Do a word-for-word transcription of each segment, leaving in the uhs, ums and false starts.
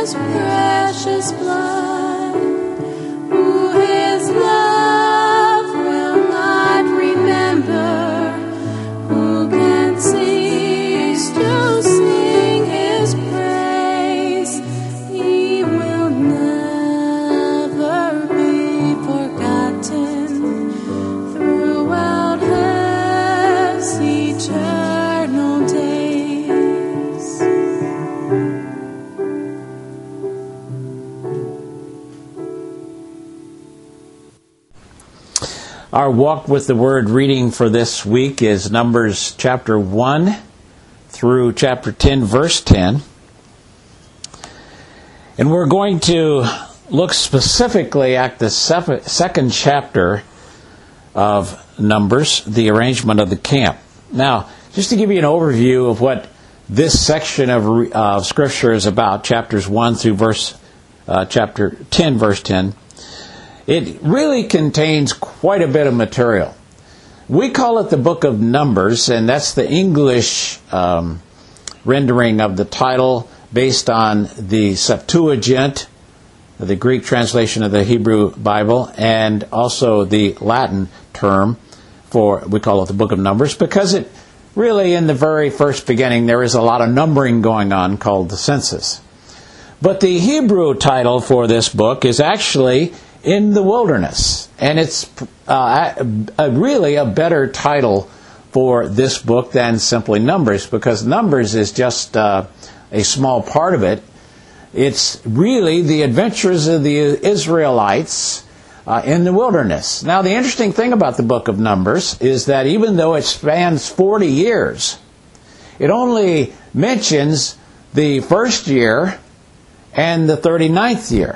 his precious blood, who his love will not remember, who can cease to sing his praise. He will never be forgotten throughout his eternal days. Our Walk with the Word reading for this week is Numbers chapter one through chapter ten, verse ten. And we're going to look specifically at the second chapter of Numbers, the arrangement of the camp. Now, just to give you an overview of what this section of uh, Scripture is about, chapters one through verse uh, chapter ten, verse ten, it really contains quite a bit of material. We call it the Book of Numbers, and that's the English um, rendering of the title based on the Septuagint, the Greek translation of the Hebrew Bible, and also the Latin term for, we call it the Book of Numbers, because it really, in the very first beginning, there is a lot of numbering going on called the census. But the Hebrew title for this book is actually In the Wilderness, and it's uh, a, a really a better title for this book than simply Numbers, because Numbers is just uh, a small part of it. It's really the adventures of the Israelites uh, in the wilderness. Now, the interesting thing about the book of Numbers is that even though it spans forty years, it only mentions the first year and the thirty-ninth year.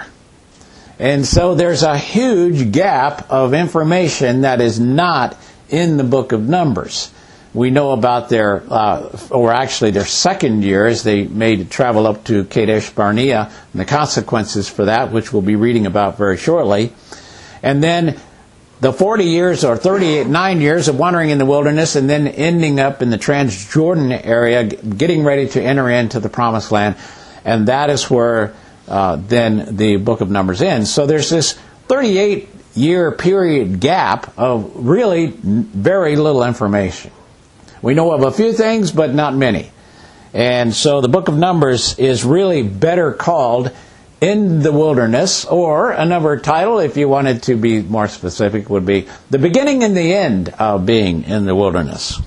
And so there's a huge gap of information that is not in the book of Numbers. We know about their, uh, or actually their second year, as they made to travel up to Kadesh Barnea, and the consequences for that, which we'll be reading about very shortly. And then the forty years or thirty-nine years of wandering in the wilderness, and then ending up in the Transjordan area, getting ready to enter into the Promised Land. And that is where Uh, then the book of Numbers ends. So there's this thirty-eight year period gap of really very little information. We know of a few things, but not many. And so the book of Numbers is really better called In the Wilderness, or another title, if you wanted to be more specific, would be The Beginning and the End of Being in the Wilderness.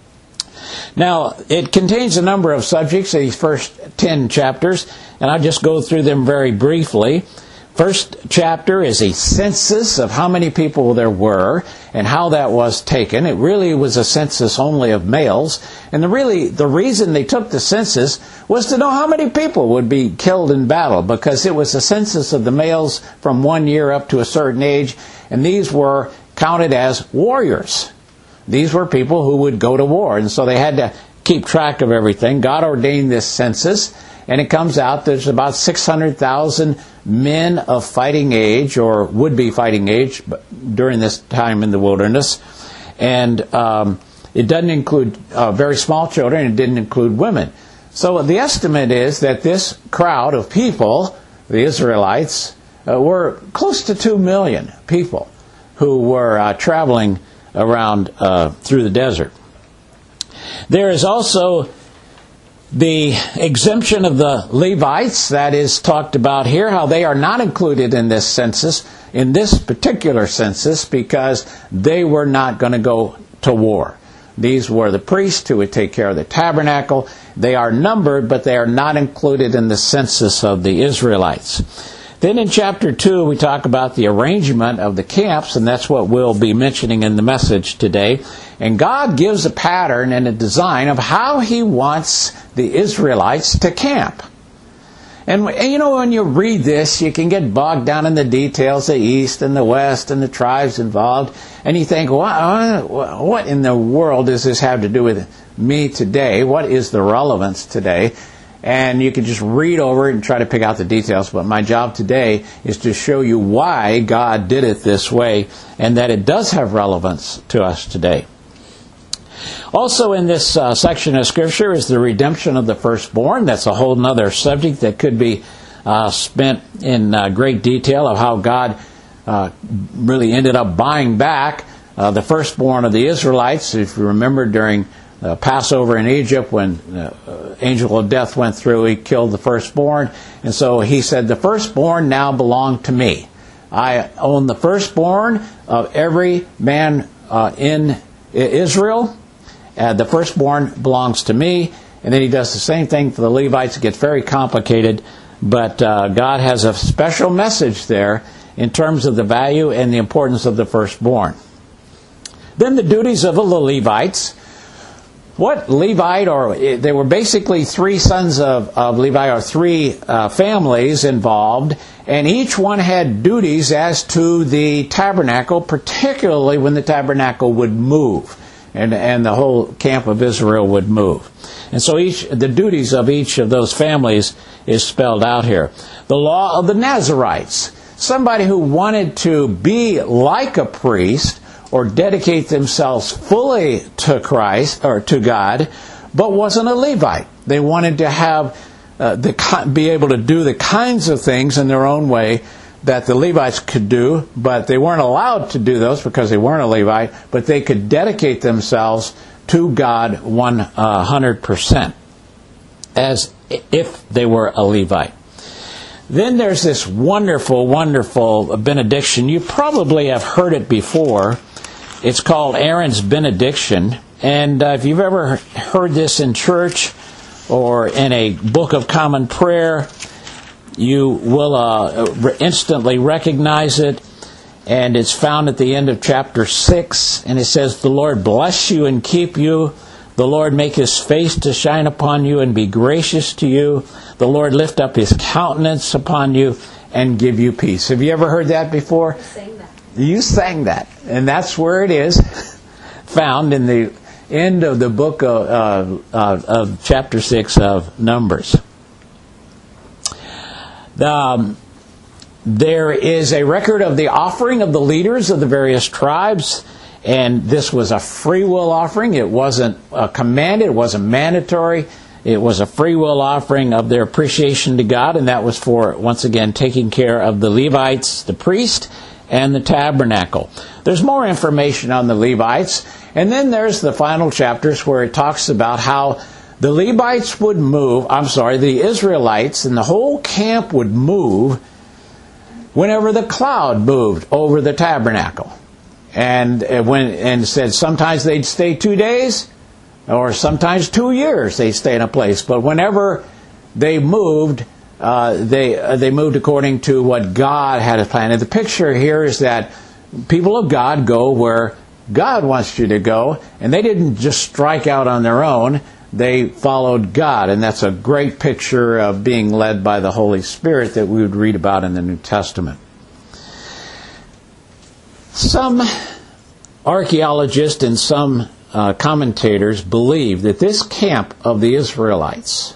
Now, it contains a number of subjects, these first ten chapters, and I'll just go through them very briefly. First chapter is a census of how many people there were and how that was taken. It really was a census only of males. And the really the reason they took the census was to know how many people would be killed in battle, because it was a census of the males from one year up to a certain age, and these were counted as warriors. These were people who would go to war, and so they had to keep track of everything. God ordained this census, and it comes out there's about six hundred thousand men of fighting age, or would-be fighting age, during this time in the wilderness. And um, it doesn't include uh, very small children. It didn't include women. So the estimate is that this crowd of people, the Israelites, uh, were close to two million people who were uh, traveling around uh, through the desert. There is also the exemption of the Levites that is talked about here, how they are not included in this census, in this particular census, because they were not going to go to war. These were the priests who would take care of the tabernacle. They are numbered, but they are not included in the census of the Israelites. Then in chapter two, we talk about the arrangement of the camps, and that's what we'll be mentioning in the message today. And God gives a pattern and a design of how He wants the Israelites to camp. And, you know, when you read this, you can get bogged down in the details, the East and the West and the tribes involved, and you think, what, what in the world does this have to do with me today? What is the relevance today? And you can just read over it and try to pick out the details. But my job today is to show you why God did it this way, and that it does have relevance to us today. Also in this uh, section of Scripture is the redemption of the firstborn. That's a whole other subject that could be uh, spent in uh, great detail of how God uh, really ended up buying back uh, the firstborn of the Israelites. If you remember, during uh, Passover in Egypt, when the uh, angel of death went through, he killed the firstborn. And so he said, the firstborn now belong to me. I own the firstborn of every man uh, in Israel. Uh, the firstborn belongs to me. And then he does the same thing for the Levites. It gets very complicated, but uh, God has a special message there in terms of the value and the importance of the firstborn. Then the duties of the Levites. What Levite, or there were basically three sons of, of Levi, or three uh, families involved, and each one had duties as to the tabernacle, particularly when the tabernacle would move, and, and the whole camp of Israel would move. And so each the duties of each of those families is spelled out here. The law of the Nazarites. Somebody who wanted to be like a priest or dedicate themselves fully to Christ or to God, but wasn't a Levite. They wanted to have uh, the be able to do the kinds of things in their own way that the Levites could do, but they weren't allowed to do those because they weren't a Levite, but they could dedicate themselves to God one hundred percent as if they were a Levite. Then there's this wonderful, wonderful benediction. You probably have heard it before. It's called Aaron's benediction. And uh, if you've ever heard this in church or in a book of common prayer, you will uh, instantly recognize it. And it's found at the end of chapter six. And it says, the Lord bless you and keep you. The Lord make His face to shine upon you and be gracious to you. The Lord lift up His countenance upon you and give you peace. Have you ever heard that before? I sang that. You sang that. And that's where it is, found in the end of the book of, uh, uh, of chapter six of Numbers. The... Um, There is a record of the offering of the leaders of the various tribes, and this was a free will offering. It wasn't a commanded, it wasn't mandatory. It was a free will offering of their appreciation to God, and that was for, once again, taking care of the Levites, the priest, and the tabernacle. There's more information on the Levites, and then there's the final chapters where it talks about how the Levites would move, I'm sorry, the Israelites and the whole camp would move whenever the cloud moved over the tabernacle. And when and said sometimes they'd stay two days, or sometimes two years they'd stay in a place. But whenever they moved, uh, they uh, they moved according to what God had planned. And the picture here is that people of God go where God wants you to go, and they didn't just strike out on their own. They followed God, and that's a great picture of being led by the Holy Spirit that we would read about in the New Testament. Some archaeologists and some uh, commentators believe that this camp of the Israelites,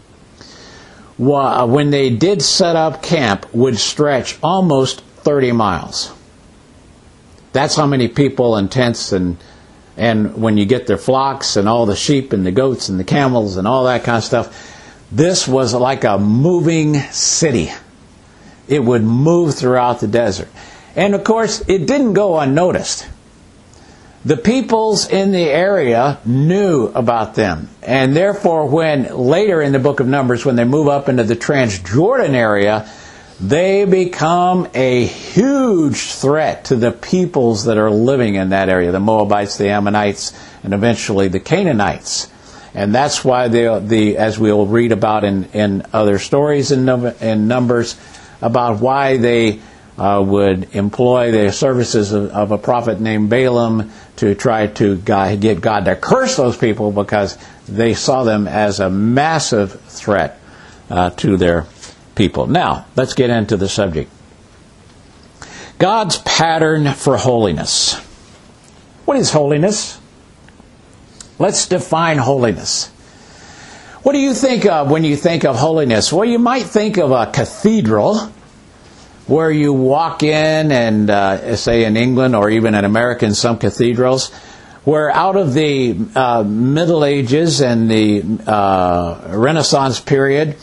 when they did set up camp, would stretch almost thirty miles. That's how many people and tents and And when you get their flocks and all the sheep and the goats and the camels and all that kind of stuff, this was like a moving city. It would move throughout the desert. And of course, it didn't go unnoticed. The peoples in the area knew about them. And therefore, when later in the book of Numbers, when they move up into the Transjordan area, they become a huge threat to the peoples that are living in that area, the Moabites, the Ammonites, and eventually the Canaanites. And that's why, the, the as we'll read about in, in other stories in, in Numbers, about why they uh, would employ the services of, of a prophet named Balaam to try to God, get God to curse those people, because they saw them as a massive threat uh, to their people. Now, let's get into the subject. God's pattern for holiness. What is holiness? Let's define holiness. What do you think of when you think of holiness? Well, you might think of a cathedral where you walk in, and uh, say in England or even in America in some cathedrals, where out of the uh, Middle Ages and the uh, Renaissance period,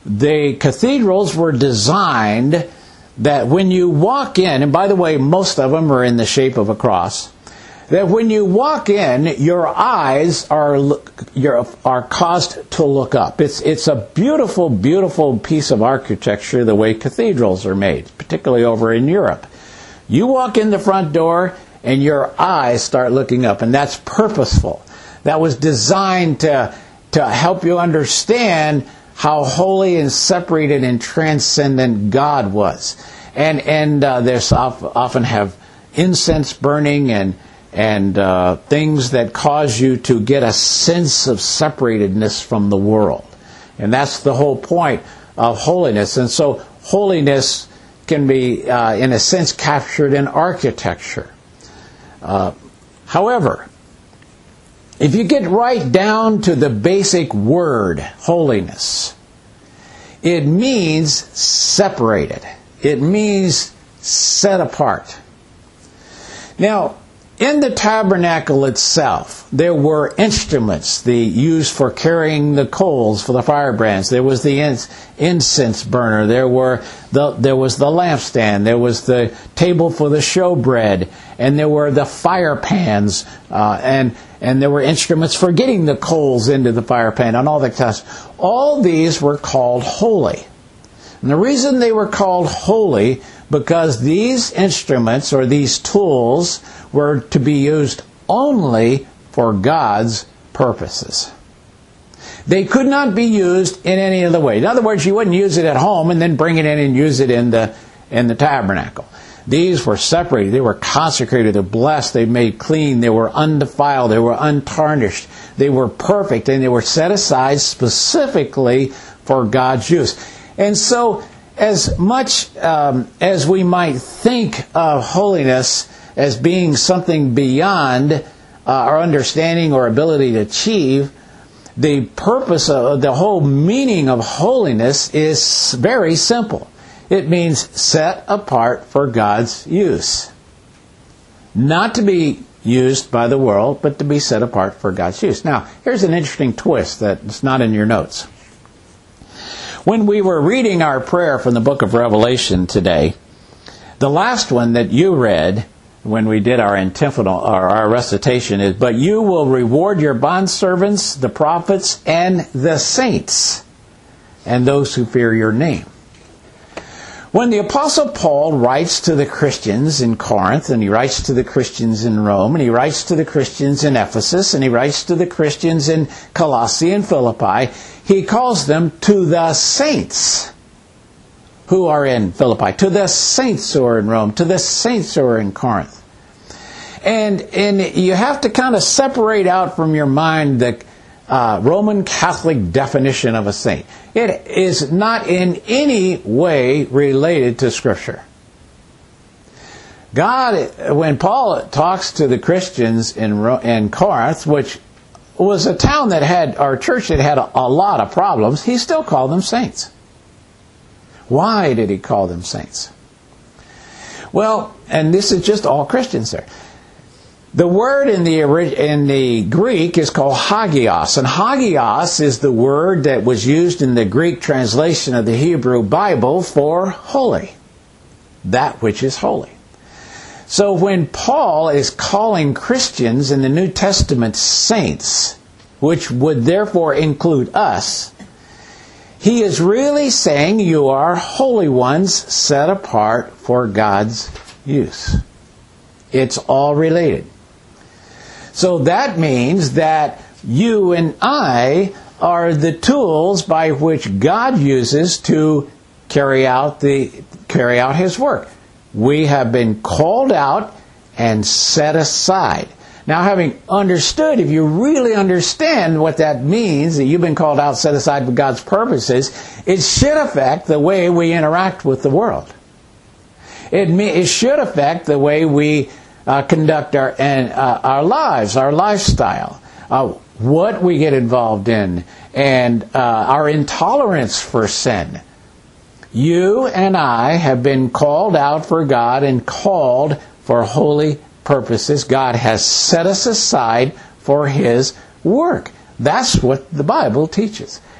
the cathedrals were designed that when you walk in, and by the way, most of them are in the shape of a cross, that when you walk in, your eyes are your, are caused to look up. It's it's a beautiful, beautiful piece of architecture, the way cathedrals are made, particularly over in Europe. You walk in the front door, and your eyes start looking up, and that's purposeful. That was designed to to help you understand how holy and separated and transcendent God was. And and uh, there's often have incense burning and and uh, things that cause you to get a sense of separatedness from the world. And that's the whole point of holiness. And so holiness can be, uh, in a sense, captured in architecture. Uh, however, if you get right down to the basic word, holiness, it means separated. It means set apart. Now, in the tabernacle itself, there were instruments the used for carrying the coals for the firebrands. There was the incense burner. There were the there was the lampstand. There was the table for the showbread, and there were the fire pans, uh, and and there were instruments for getting the coals into the fire pan, and all that stuff. All these were called holy, and the reason they were called holy because these instruments or these tools were to be used only for God's purposes. They could not be used in any other way. In other words, you wouldn't use it at home and then bring it in and use it in the in the tabernacle. These were separated. They were consecrated. They were blessed. They made clean. They were undefiled. They were untarnished. They were perfect, and they were set aside specifically for God's use. And so, as much um, as we might think of holiness as being something beyond uh, our understanding or ability to achieve, the purpose of the whole meaning of holiness is very simple. It means set apart for God's use. Not to be used by the world, but to be set apart for God's use. Now, here's an interesting twist that's not in your notes. When we were reading our prayer from the book of Revelation today, the last one that you read when we did our antiphonal or our recitation is, "But you will reward your bondservants, the prophets, and the saints, and those who fear your name." When the Apostle Paul writes to the Christians in Corinth, and he writes to the Christians in Rome, and he writes to the Christians in Ephesus, and he writes to the Christians in Colossae and Philippi, he calls them to the saints who are in Philippi, to the saints who are in Rome, to the saints who are in Corinth. And, and you have to kind of separate out from your mind the uh, Roman Catholic definition of a saint. It is not in any way related to Scripture. God, when Paul talks to the Christians in, in Corinth, which was a town that had, or a church that had a, a lot of problems, he still called them saints. Why did he call them saints? Well, and this is just all Christians there. The word in the in the Greek is called hagios, and hagios is the word that was used in the Greek translation of the Hebrew Bible for holy, that which is holy. So when Paul is calling Christians in the New Testament saints, which would therefore include us, he is really saying you are holy ones set apart for God's use. It's all related. So that means that you and I are the tools by which God uses to carry out the carry out His work. We have been called out and set aside. Now, having understood, if you really understand what that means, that you've been called out, set aside for God's purposes, it should affect the way we interact with the world. It, it should affect the way we uh, conduct our and uh, our lives, our lifestyle, uh, what we get involved in, and uh, our intolerance for sin. You and I have been called out for God and called for holy purposes. God has set us aside for His work. That's what the Bible teaches.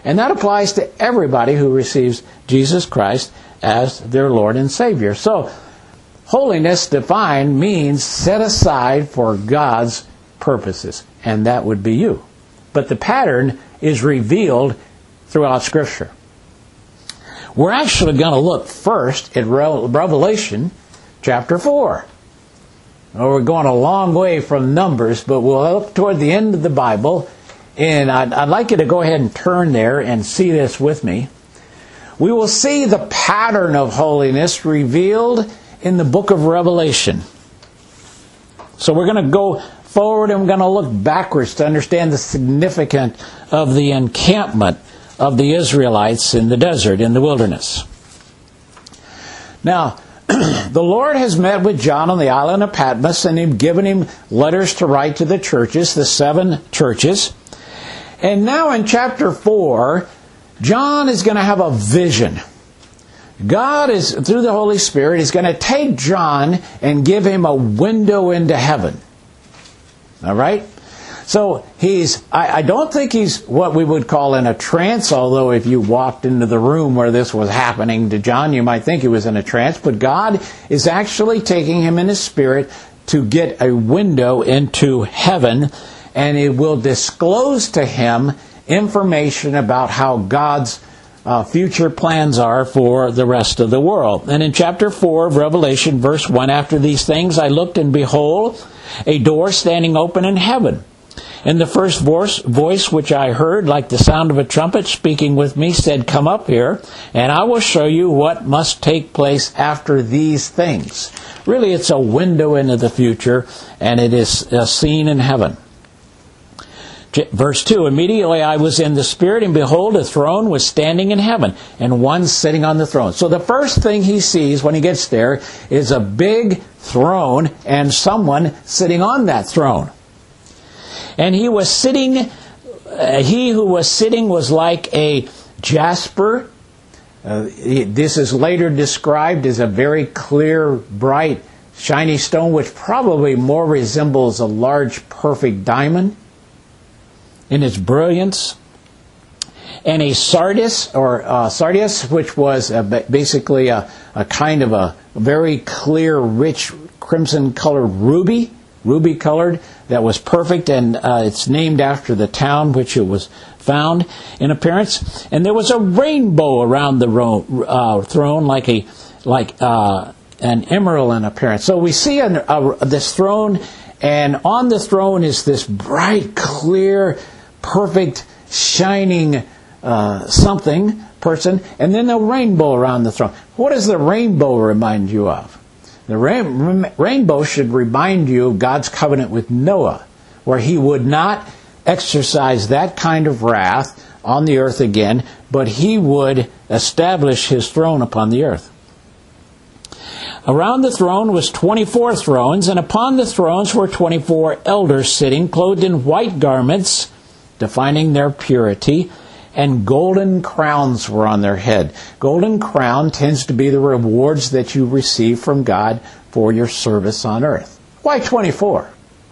And that applies to everybody who receives Jesus Christ as their Lord and Savior. So, holiness defined means set aside for God's purposes. And that would be you. But the pattern is revealed throughout Scripture. We're actually going to look first at Revelation chapter four. Well, we're going a long way from Numbers, but we'll look toward the end of the Bible. And I'd, I'd like you to go ahead and turn there and see this with me. We will see the pattern of holiness revealed in the book of Revelation. So we're going to go forward and we're going to look backwards to understand the significance of the encampment of the Israelites in the desert, in the wilderness. Now, the Lord has met with John on the island of Patmos and He's given him letters to write to the churches, the seven churches. And now in chapter four, John is going to have a vision. God is, through the Holy Spirit, is going to take John and give him a window into heaven. All right? So he's, I, I don't think he's what we would call in a trance, although if you walked into the room where this was happening to John, you might think he was in a trance. But God is actually taking him in his spirit to get a window into heaven, and it will disclose to him information about how God's uh, future plans are for the rest of the world. And in chapter four of Revelation, verse one, after these things I looked, and behold, a door standing open in heaven. And the first voice, voice which I heard, like the sound of a trumpet speaking with me, said, "Come up here, and I will show you what must take place after these things." Really, it's a window into the future, and it is uh, seen in heaven. Verse two, immediately I was in the Spirit, and behold, a throne was standing in heaven, and one sitting on the throne. So the first thing he sees when he gets there is a big throne and someone sitting on that throne. And he was sitting, uh, he who was sitting was like a jasper. Uh, this is later described as a very clear, bright, shiny stone, which probably more resembles a large, perfect diamond in its brilliance. And a sardis, or uh, sardius, which was uh, basically a, a kind of a very clear, rich, crimson-colored ruby, ruby-colored, that was perfect, and uh, it's named after the town which it was found in appearance. And there was a rainbow around the ro- uh, throne, like a like uh, an emerald in appearance. So we see an, uh, this throne, and on the throne is this bright, clear, perfect, shining uh, something person, and then a rainbow around the throne. What does the rainbow remind you of? The rain, rainbow should remind you of God's covenant with Noah, where he would not exercise that kind of wrath on the earth again, but he would establish his throne upon the earth. Around the throne was twenty-four thrones, and upon the thrones were twenty-four elders sitting, clothed in white garments, defining their purity, and golden crowns were on their head. Golden crown tends to be the rewards that you receive from God for your service on earth. Why twenty-four?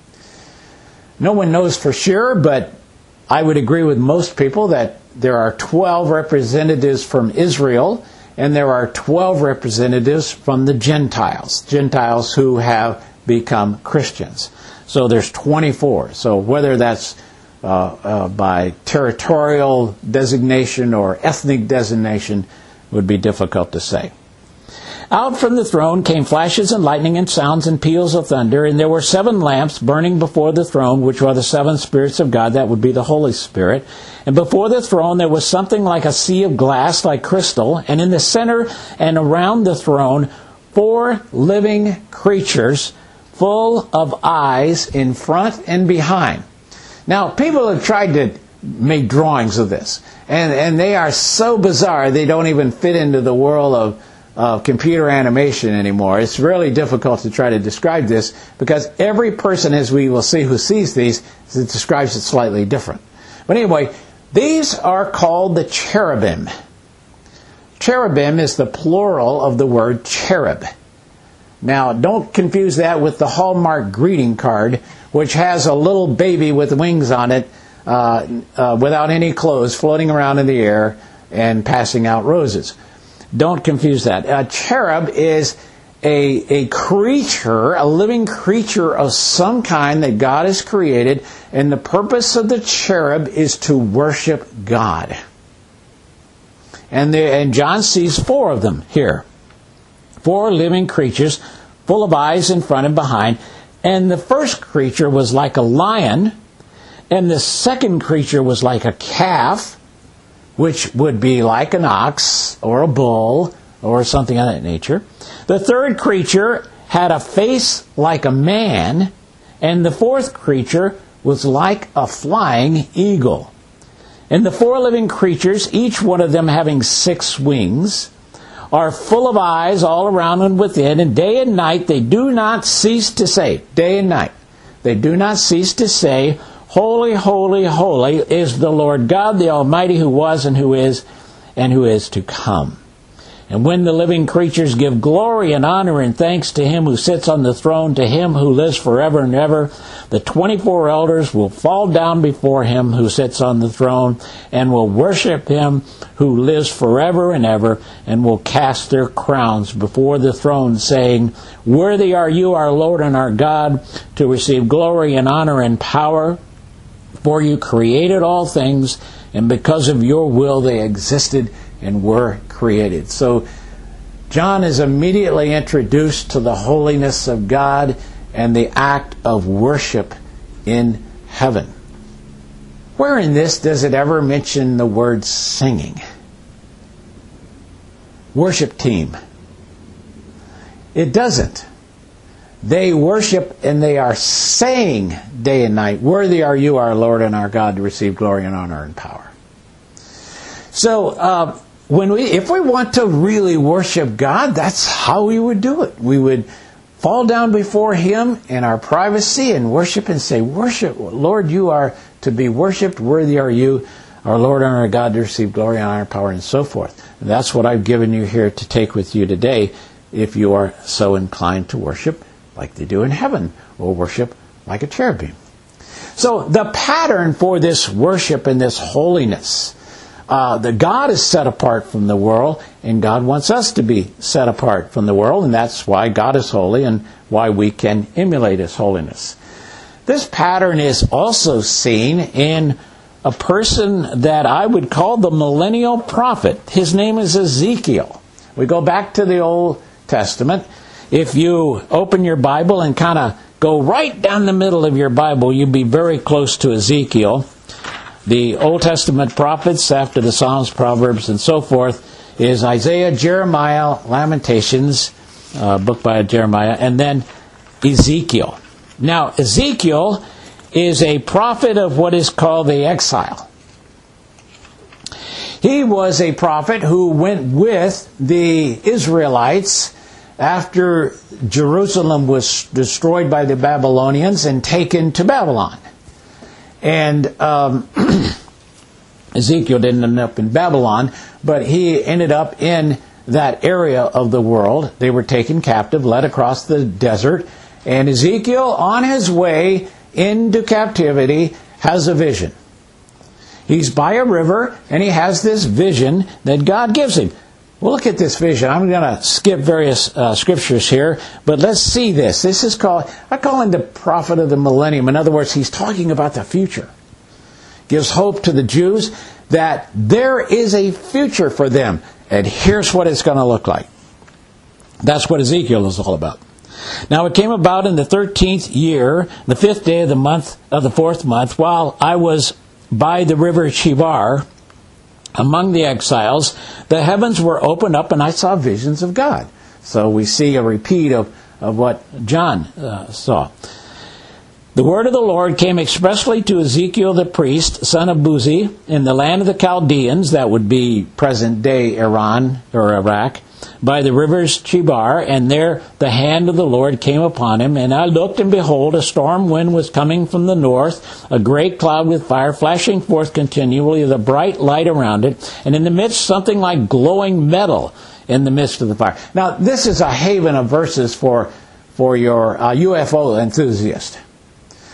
No one knows for sure, but I would agree with most people that there are twelve representatives from Israel, and there are twelve representatives from the Gentiles, Gentiles who have become Christians. So there's twenty-four. So whether that's Uh, uh, by territorial designation or ethnic designation would be difficult to say. Out from the throne came flashes and lightning and sounds and peals of thunder, and there were seven lamps burning before the throne, which were the seven spirits of God. That would be the Holy Spirit. And before the throne there was something like a sea of glass, like crystal, and in the center and around the throne four living creatures full of eyes in front and behind. Now, people have tried to make drawings of this, and, and they are so bizarre they don't even fit into the world of, of computer animation anymore. It's really difficult to try to describe this, because every person, as we will see, who sees these, describes it slightly different. But anyway, these are called the cherubim. Cherubim is the plural of the word cherub. Now, don't confuse that with the Hallmark greeting card, which has a little baby with wings on it, uh, uh, without any clothes, floating around in the air and passing out roses. Don't confuse that. A cherub is a, a creature, a living creature of some kind that God has created, and the purpose of the cherub is to worship God. And, the, and John sees four of them here. Four living creatures, full of eyes in front and behind. And the first creature was like a lion, and the second creature was like a calf, which would be like an ox or a bull or something of that nature. The third creature had a face like a man, and the fourth creature was like a flying eagle. And the four living creatures, each one of them having six wings, are full of eyes all around and within, and day and night they do not cease to say, day and night, they do not cease to say, holy, holy, holy is the Lord God, the Almighty, who was and who is and who is to come. And when the living creatures give glory and honor and thanks to Him who sits on the throne, to Him who lives forever and ever, the twenty-four elders will fall down before Him who sits on the throne and will worship Him who lives forever and ever, and will cast their crowns before the throne, saying, worthy are you, our Lord and our God, to receive glory and honor and power, for you created all things, and because of your will they existed and were created. So John is immediately introduced to the holiness of God and the act of worship in heaven. Where in this does it ever mention the word singing? Worship team. It doesn't. They worship and they are saying day and night, worthy are you, our Lord and our God, to receive glory and honor and power. So, uh, when we, if we want to really worship God, that's how we would do it. We would fall down before Him in our privacy and worship and say, worship, Lord, you are to be worshipped. Worthy are you, our Lord and our God, to receive glory and honor, power, and so forth. And that's what I've given you here to take with you today, if you are so inclined to worship like they do in heaven, or worship like a cherubim. So the pattern for this worship and this holiness, Uh, the God is set apart from the world, and God wants us to be set apart from the world, and that's why God is holy and why we can emulate His holiness. This pattern is also seen in a person that I would call the millennial prophet. His name is Ezekiel. We go back to the Old Testament. If you open your Bible and kind of go right down the middle of your Bible, you'll be very close to Ezekiel. The Old Testament prophets, after the Psalms, Proverbs, and so forth, is Isaiah, Jeremiah, Lamentations, uh, book by Jeremiah, and then Ezekiel. Now, Ezekiel is a prophet of what is called the exile. He was a prophet who went with the Israelites after Jerusalem was destroyed by the Babylonians and taken to Babylon. And um, Ezekiel didn't end up in Babylon, but he ended up in that area of the world. They were taken captive, led across the desert. And Ezekiel, on his way into captivity, has a vision. He's by a river, and he has this vision that God gives him. Well, look at this vision. I'm going to skip various uh, scriptures here, but let's see this. This is called, I call him the prophet of the millennium. In other words, he's talking about the future. Gives hope to the Jews that there is a future for them, and here's what it's going to look like. That's what Ezekiel is all about. Now it came about in the thirteenth year, the fifth day of the month of the fourth month, while I was by the river Chebar, among the exiles, the heavens were opened up and I saw visions of God. So we see a repeat of, of what John uh, saw. The word of the Lord came expressly to Ezekiel the priest, son of Buzi, in the land of the Chaldeans, that would be present-day Iran or Iraq, by the rivers Chebar, and there the hand of the Lord came upon him. And I looked, and behold, a storm wind was coming from the north, a great cloud with fire, flashing forth continually, with a bright light around it, and in the midst something like glowing metal in the midst of the fire. Now, this is a haven of verses for, for your uh, U F O enthusiast.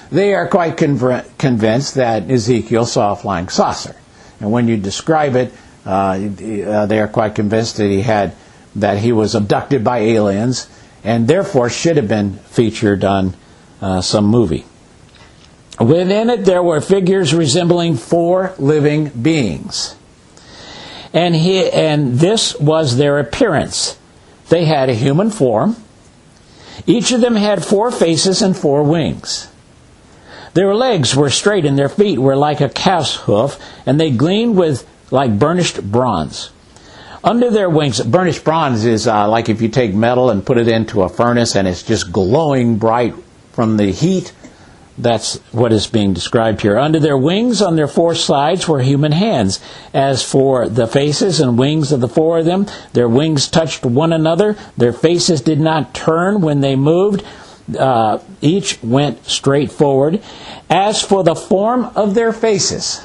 they are quite conv- convinced that Ezekiel saw a flying saucer. And when you describe it, uh, uh, they are quite convinced that he had that he was abducted by aliens, and therefore should have been featured on uh, some movie. Within it, there were figures resembling four living beings. And he, and this was their appearance. They had a human form. Each of them had four faces and four wings. Their legs were straight and their feet were like a calf's hoof, and they gleamed with like burnished bronze. Under their wings, burnished bronze is uh, like if you take metal and put it into a furnace and it's just glowing bright from the heat. That's what is being described here. Under their wings, on their four sides, were human hands. As for the faces and wings of the four of them, their wings touched one another. Their faces did not turn when they moved. Uh, each went straight forward. As for the form of their faces,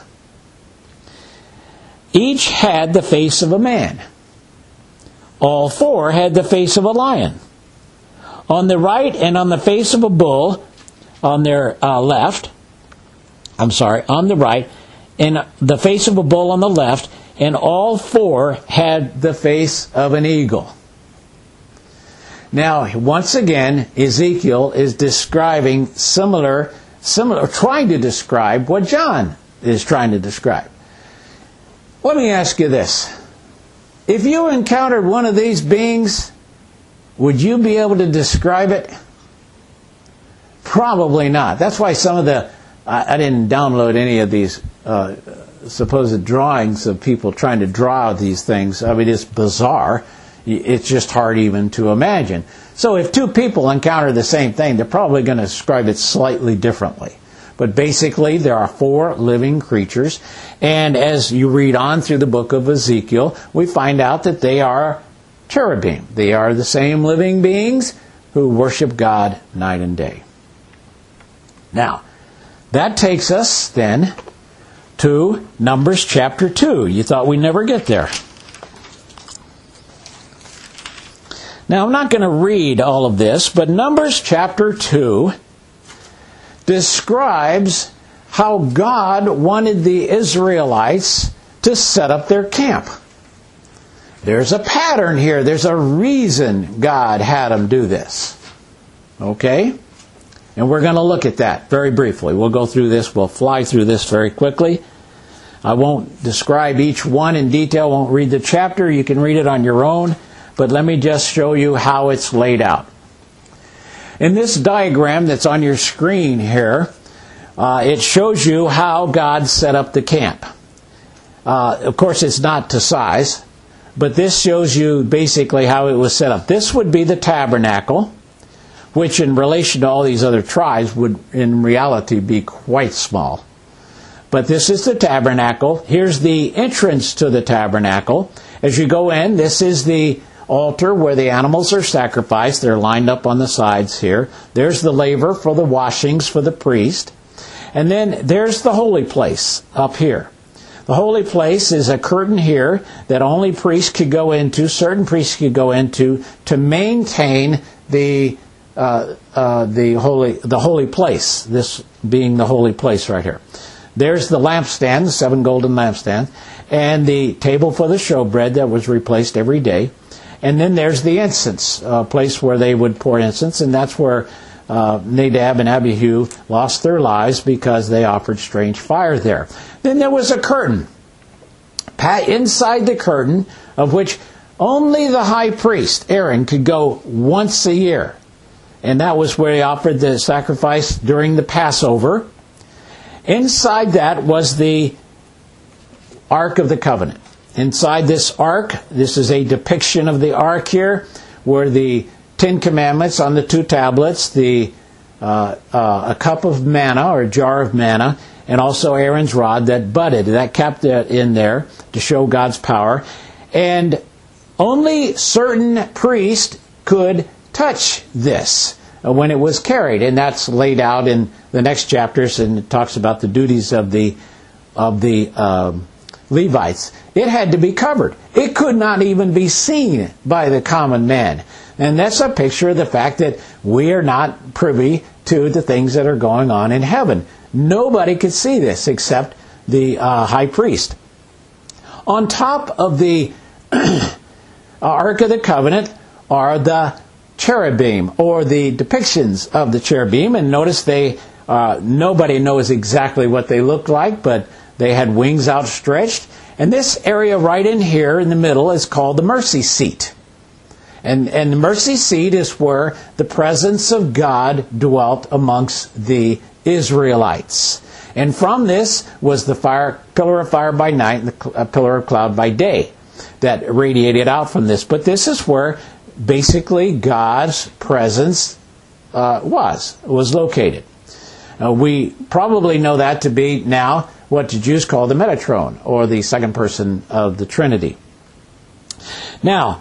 each had the face of a man. All four had the face of a lion. On the right and on the face of a bull, on their uh, left, I'm sorry, on the right, and the face of a bull on the left, and all four had the face of an eagle. Now, once again, Ezekiel is describing similar, similar, trying to describe what John is trying to describe. Let me ask you this. If you encountered one of these beings, would you be able to describe it? Probably not. That's why some of the, I, I didn't download any of these uh, supposed drawings of people trying to draw these things. I mean, it's bizarre. It's just hard even to imagine. So if two people encounter the same thing, they're probably going to describe it slightly differently. But basically, there are four living creatures. And as you read on through the book of Ezekiel, we find out that they are cherubim. They are the same living beings who worship God night and day. Now, that takes us then to Numbers chapter two. You thought we'd never get there. Now, I'm not going to read all of this, but Numbers chapter two describes how God wanted the Israelites to set up their camp. There's a pattern here. There's a reason God had them do this. Okay? And we're going to look at that very briefly. We'll go through this. We'll fly through this very quickly. I won't describe each one in detail. Won't read the chapter. You can read it on your own. But let me just show you how it's laid out. In this diagram that's on your screen here, uh, it shows you how God set up the camp. Uh, of course, it's not to size, but this shows you basically how it was set up. This would be the tabernacle, which in relation to all these other tribes would in reality be quite small. But this is the tabernacle. Here's the entrance to the tabernacle. As you go in, this is the altar where the animals are sacrificed. They're lined up on the sides here. There's the laver for the washings for the priest. And then there's the holy place up here. The holy place is a curtain here that only priests could go into, certain priests could go into to maintain the uh, uh, the holy the holy place. This being the holy place right here. There's the lampstand, the seven golden lampstands, and the table for the showbread that was replaced every day. And then there's the incense, a place where they would pour incense, and that's where uh, Nadab and Abihu lost their lives because they offered strange fire there. Then there was a curtain. Inside the curtain, of which only the high priest, Aaron, could go once a year. And that was where he offered the sacrifice during the Passover. Inside that was the Ark of the Covenant. Inside this ark, this is a depiction of the ark here, were the Ten Commandments on the two tablets, the uh, uh, a cup of manna or a jar of manna, and also Aaron's rod that budded. That kept it in there to show God's power. And only certain priests could touch this when it was carried. And that's laid out in the next chapters, and it talks about the duties of the of the um, Levites. It had to be covered. It could not even be seen by the common man. And that's a picture of the fact that we are not privy to the things that are going on in heaven. Nobody could see this except the uh, high priest. On top of the Ark of the Covenant are the cherubim, or the depictions of the cherubim. And notice they, uh, nobody knows exactly what they looked like, but they had wings outstretched. And this area right in here in the middle is called the mercy seat. And, and the mercy seat is where the presence of God dwelt amongst the Israelites. And from this was the fire, pillar of fire by night and the uh, pillar of cloud by day that radiated out from this. But this is where basically God's presence uh, was, was located. Uh, we probably know that to be now what the Jews call the Metatron, or the second person of the Trinity. Now,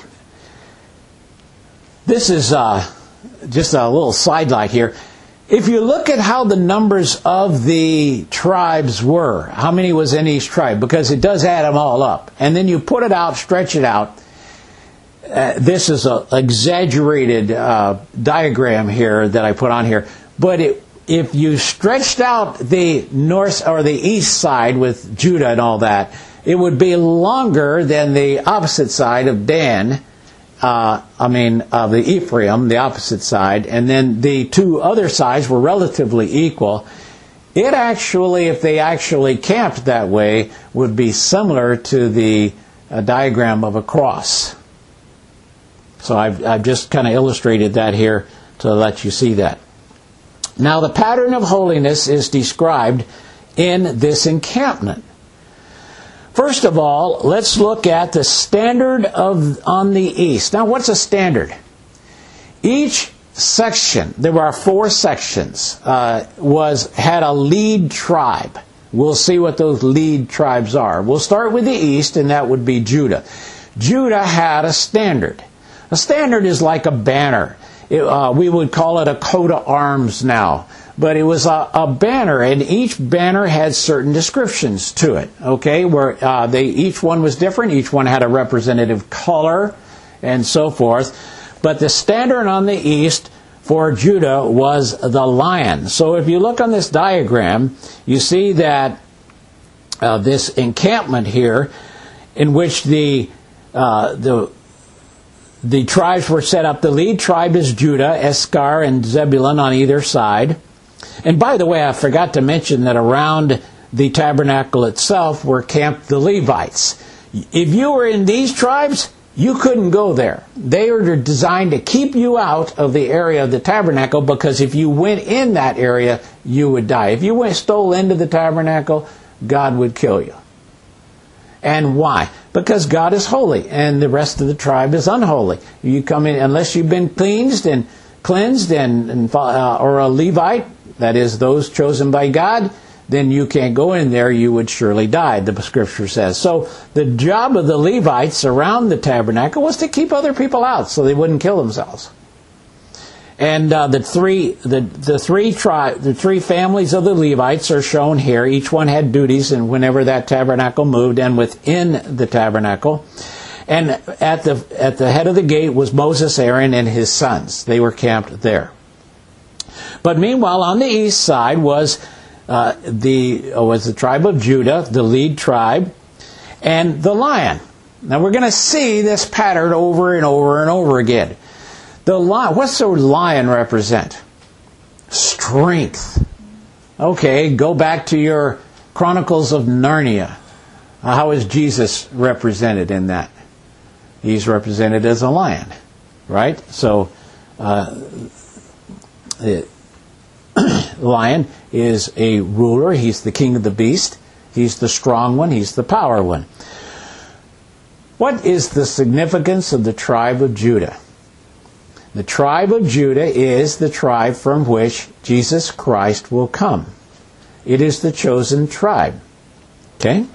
this is uh, just a little sidelight here. If you look at how the numbers of the tribes were, how many was in each tribe, because it does add them all up, and then you put it out, stretch it out, uh, this is an exaggerated uh, diagram here that I put on here, but it, if you stretched out the north or the east side with Judah and all that, it would be longer than the opposite side of Dan, Uh, I mean, of the Ephraim, the opposite side, and then the two other sides were relatively equal. It actually, if they actually camped that way, would be similar to the uh, diagram of a cross. So I've, I've just kind of illustrated that here to let you see that. Now, the pattern of holiness is described in this encampment. First of all, let's look at the standard of on the east. Now, what's a standard? Each section, there are four sections, uh, was had a lead tribe. We'll see what those lead tribes are. We'll start with the east, and that would be Judah. Judah had a standard. A standard is like a banner. It, uh, we would call it a coat of arms now. But it was a, a banner, and each banner had certain descriptions to it, okay, where uh, they each one was different. Each one had a representative color and so forth. But the standard on the east for Judah was the lion. So if you look on this diagram, you see that uh, this encampment here, in which the uh, the the tribes were set up. The lead tribe is Judah, Issachar, and Zebulun on either side. And by the way, I forgot to mention that around the tabernacle itself were camped the Levites. If you were in these tribes, you couldn't go there. They were designed to keep you out of the area of the tabernacle, because if you went in that area, you would die. If you went stole into the tabernacle, God would kill you. And why? Because God is holy, and the rest of the tribe is unholy. You come in, unless you've been cleansed and cleansed and, and uh, or a Levite, that is, those chosen by God, then you can't go in there, you would surely die, the Scripture says. So the job of the Levites around the tabernacle was to keep other people out so they wouldn't kill themselves. And uh, the three the the three tri- the three families of the Levites are shown here. Each one had duties, and whenever that tabernacle moved, and within the tabernacle. And at the at the head of the gate was Moses, Aaron, and his sons. They were camped there. But meanwhile, on the east side was uh, the was the tribe of Judah, the lead tribe, and the lion. Now we're going to see this pattern over and over and over again. The lion. What's the lion represent? Strength. Okay, go back to your Chronicles of Narnia. Uh, how is Jesus represented in that? He's represented as a lion, right? So, uh, the lion is a ruler. He's the king of the beast. He's the strong one. He's the power one. What is the significance of the tribe of Judah? The tribe of Judah is the tribe from which Jesus Christ will come. It is the chosen tribe. Okay?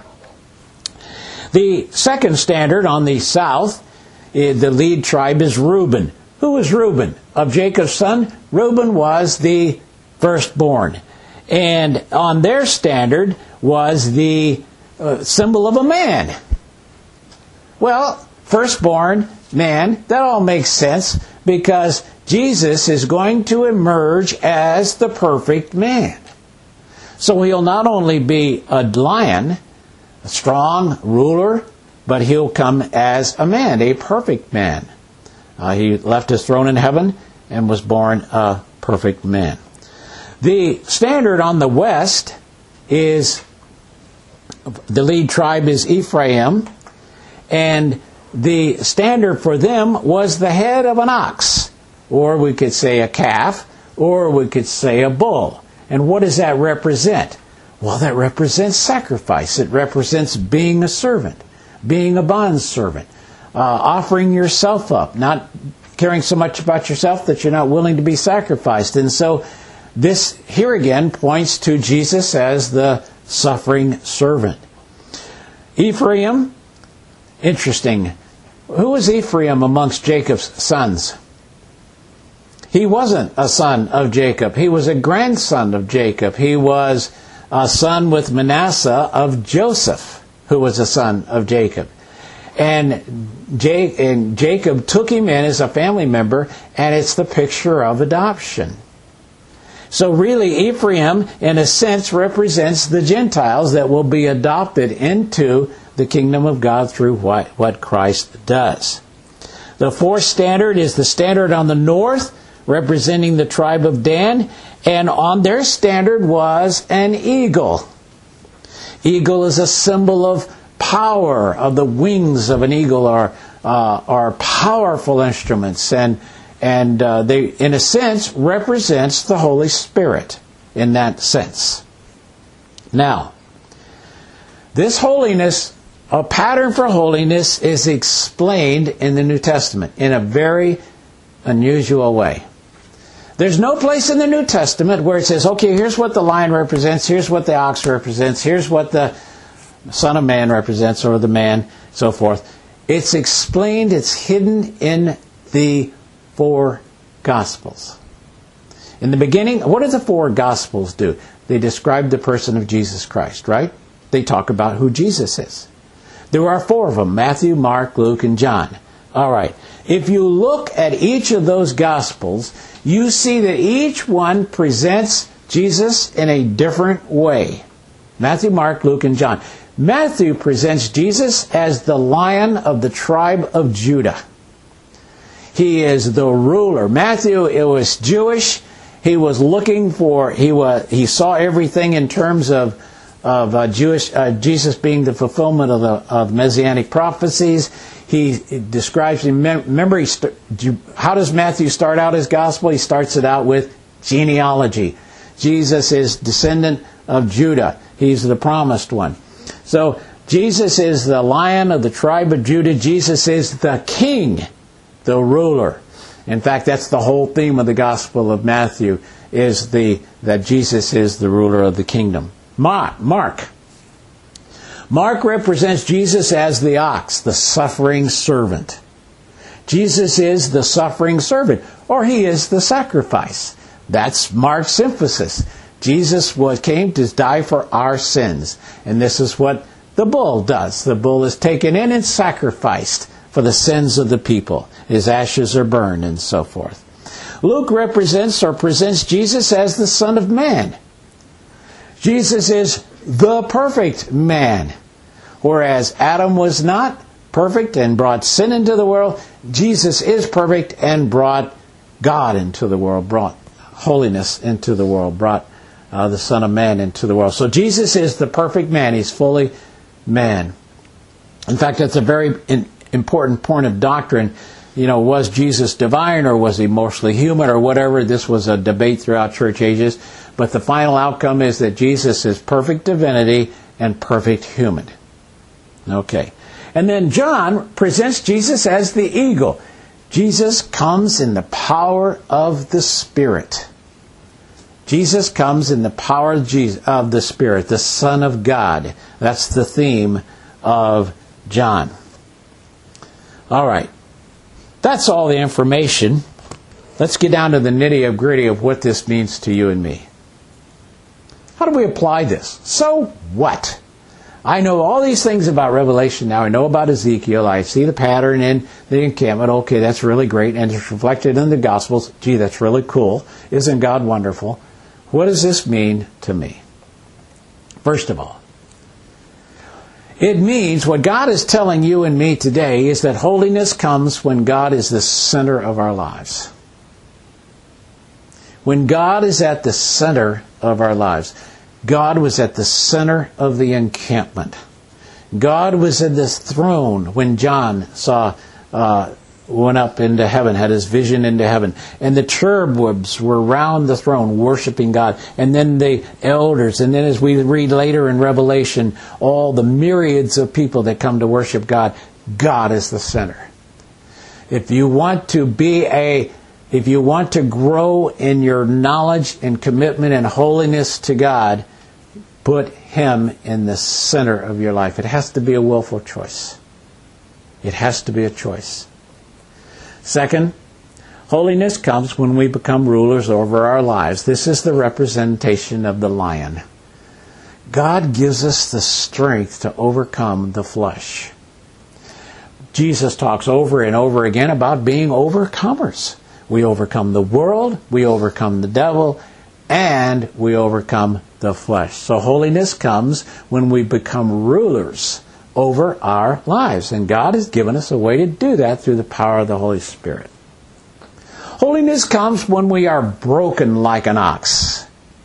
The second standard on the south, the lead tribe is Reuben. Who was Reuben? Of Jacob's son, Reuben was the firstborn. And on their standard was the uh, symbol of a man. Well, firstborn, man, that all makes sense, because Jesus is going to emerge as the perfect man. So he'll not only be a lion, a strong ruler, but he'll come as a man, a perfect man. Uh, he left his throne in heaven and was born a perfect man. The standard on the west is, the lead tribe is Ephraim, and the standard for them was the head of an ox, or we could say a calf, or we could say a bull. And what does that represent? Well, that represents sacrifice. It represents being a servant, being a bondservant, uh, offering yourself up, not caring so much about yourself that you're not willing to be sacrificed. And so this here again points to Jesus as the suffering servant. Ephraim, interesting. Who was Ephraim amongst Jacob's sons? He wasn't a son of Jacob. He was a grandson of Jacob. He was a son with Manasseh of Joseph, who was a son of Jacob. And, J- and Jacob took him in as a family member, and it's the picture of adoption. So really, Ephraim, in a sense, represents the Gentiles that will be adopted into the kingdom of God through what, what Christ does. The fourth standard is the standard on the north, representing the tribe of Dan, and on their standard was an eagle. Eagle is a symbol of power, of the wings of an eagle are uh, are powerful instruments, and and uh, they, in a sense, represents the Holy Spirit in that sense. Now, this holiness, a pattern for holiness, is explained in the New Testament in a very unusual way. There's no place in the New Testament where it says, okay, here's what the lion represents, here's what the ox represents, here's what the Son of Man represents, or the man, so forth. It's explained, it's hidden in the four Gospels. In the beginning, what do the four Gospels do? They describe the person of Jesus Christ, right? They talk about who Jesus is. There are four of them, Matthew, Mark, Luke, and John. All right. If you look at each of those Gospels, you see that each one presents Jesus in a different way. Matthew, Mark, Luke, and John. Matthew presents Jesus as the Lion of the tribe of Judah. He is the ruler. Matthew, it was Jewish. He was looking for, he was, he saw everything in terms of of uh, Jewish uh, Jesus being the fulfillment of the of messianic prophecies. He describes him. Remember, he st- how does Matthew start out his gospel? He starts it out with genealogy. Jesus is descendant of Judah. He's the promised one. So Jesus is the Lion of the tribe of Judah. Jesus is the King, the ruler. In fact, that's the whole theme of the Gospel of Matthew, is the that Jesus is the ruler of the kingdom. Mark. Mark represents Jesus as the ox, the suffering servant. Jesus is the suffering servant, or he is the sacrifice. That's Mark's emphasis. Jesus was came to die for our sins, and this is what the bull does. The bull is taken in and sacrificed for the sins of the people. His ashes are burned, and so forth. Luke represents or presents Jesus as the Son of Man. Jesus is the perfect man. Whereas Adam was not perfect and brought sin into the world, Jesus is perfect and brought God into the world, brought holiness into the world, brought uh, the Son of Man into the world. So Jesus is the perfect man. He's fully man. In fact, that's a very in, important point of doctrine. You know, was Jesus divine, or was he mostly human, or whatever? This was a debate throughout church ages. But the final outcome is that Jesus is perfect divinity and perfect human. Okay. And then John presents Jesus as the eagle. Jesus comes in the power of the Spirit. Jesus comes in the power of, Jesus, of the Spirit, the Son of God. That's the theme of John. All right. That's all the information. Let's get down to the nitty-gritty of what this means to you and me. How do we apply this? So what? I know all these things about Revelation now. I know about Ezekiel. I see the pattern in the encampment. Okay, that's really great. And it's reflected in the Gospels. Gee, that's really cool. Isn't God wonderful? What does this mean to me? First of all, it means what God is telling you and me today is that holiness comes when God is the center of our lives. When God is at the center of our lives. God was at the center of the encampment. God was at this throne when John saw, uh, went up into heaven, had his vision into heaven. And the cherubims were round the throne worshiping God. And then the elders. And then as we read later in Revelation, all the myriads of people that come to worship God. God is the center. If you want to be a If you want to grow in your knowledge and commitment and holiness to God, put Him in the center of your life. It has to be a willful choice. It has to be a choice. Second, holiness comes when we become rulers over our lives. This is the representation of the lion. God gives us the strength to overcome the flesh. Jesus talks over and over again about being overcomers. We overcome the world, we overcome the devil, and we overcome the flesh. So holiness comes when we become rulers over our lives. And God has given us a way to do that through the power of the Holy Spirit. Holiness comes when we are broken like an ox.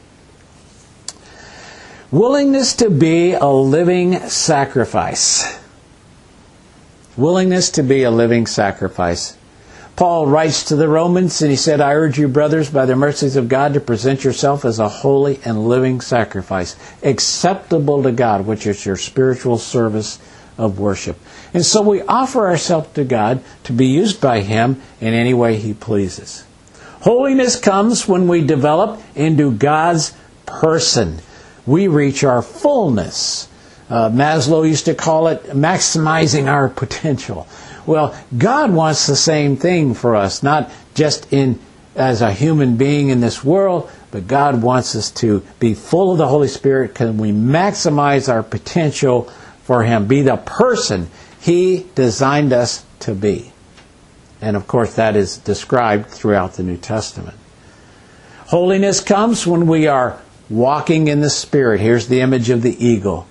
Willingness to be a living sacrifice. Willingness to be a living sacrifice. Paul writes to the Romans, and he said, I urge you, brothers, by the mercies of God, to present yourself as a holy and living sacrifice, acceptable to God, which is your spiritual service of worship. And so we offer ourselves to God to be used by Him in any way He pleases. Holiness comes when we develop into God's person. We reach our fullness. Uh, Maslow used to call it maximizing our potential. Well, God wants the same thing for us, not just in as a human being in this world, but God wants us to be full of the Holy Spirit. Can we maximize our potential for Him, be the person He designed us to be? And of course, that is described throughout the New Testament. Holiness comes when we are walking in the Spirit. Here's the image of the eagle.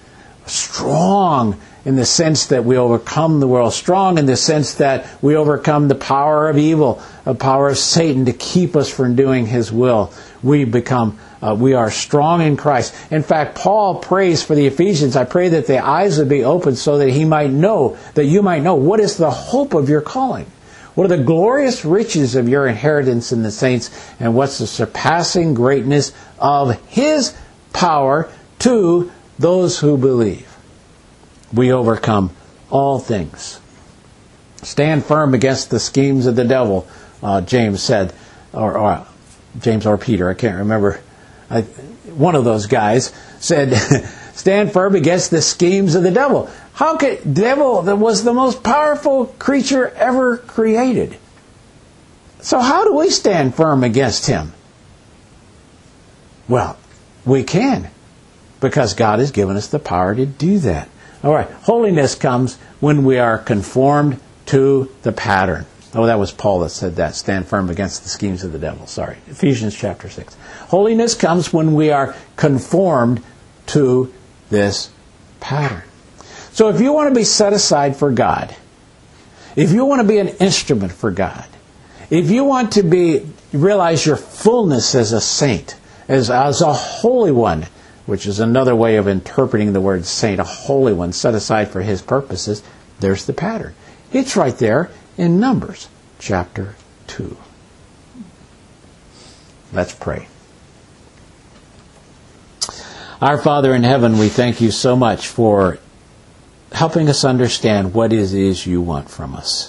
Strong in the sense that we overcome the world. Strong in the sense that we overcome the power of evil, the power of Satan to keep us from doing His will. We become, uh, we are strong in Christ. In fact, Paul prays for the Ephesians, I pray that the eyes would be opened so that he might know, that you might know, what is the hope of your calling? What are the glorious riches of your inheritance in the saints? And what's the surpassing greatness of His power to those who believe? We overcome all things. Stand firm against the schemes of the devil, uh, James said, or, or James or Peter, I can't remember. I, one of those guys said, stand firm against the schemes of the devil. How could the devil that was the most powerful creature ever created? So how do we stand firm against him? Well, we can, because God has given us the power to do that. All right, holiness comes when we are conformed to the pattern. Oh, that was Paul that said that. Stand firm against the schemes of the devil. Sorry. Ephesians chapter six. Holiness comes when we are conformed to this pattern. So if you want to be set aside for God, if you want to be an instrument for God, if you want to be realize your fullness as a saint, as, as a holy one, which is another way of interpreting the word saint, a holy one set aside for His purposes, there's the pattern. It's right there in Numbers chapter two. Let's pray. Our Father in heaven, we thank You so much for helping us understand what it is You want from us.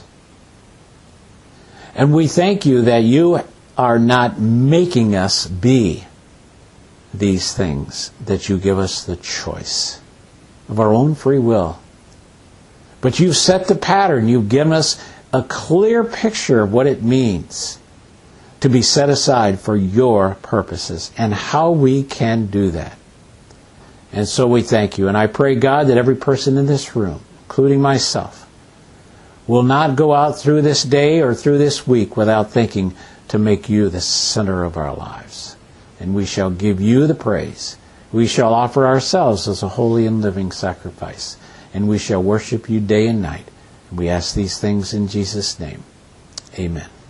And we thank You that You are not making us be these things, that You give us the choice of our own free will. But You've set the pattern. You've given us a clear picture of what it means to be set aside for Your purposes and how we can do that. And so we thank you. And I pray, God, that every person in this room, including myself, will not go out through this day or through this week without thinking to make you the center of our lives. And we shall give you the praise. We shall offer ourselves as a holy and living sacrifice. And we shall worship you day and night. And we ask these things in Jesus' name. Amen.